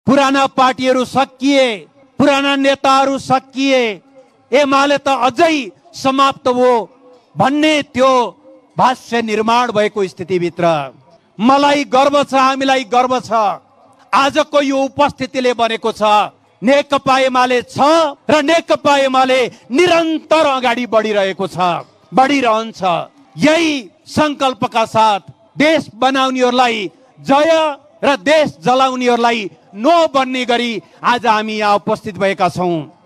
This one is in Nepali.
पुराना पार्टीहरू सकिए, पुराना नेताहरू सकिए, एमाले त अझै समाप्त हो भन्ने त्यो भाष्य निर्माण भएको स्थितिभित्र मलाई गर्व छ, हामीलाई गर्व छ। आजको यो उपस्थितिले बनेको छ नेकपा एमाले छ र नेकपा एमाले निरन्तर अगाडि बढिरहेको छ, बढिरहन्छ। यही संकल्पका साथ देश बनाउनेहरूलाई जय र देश जलाउनेहरूलाई नो बन्ने गरी आज हामी यहाँ उपस्थित भएका छौं।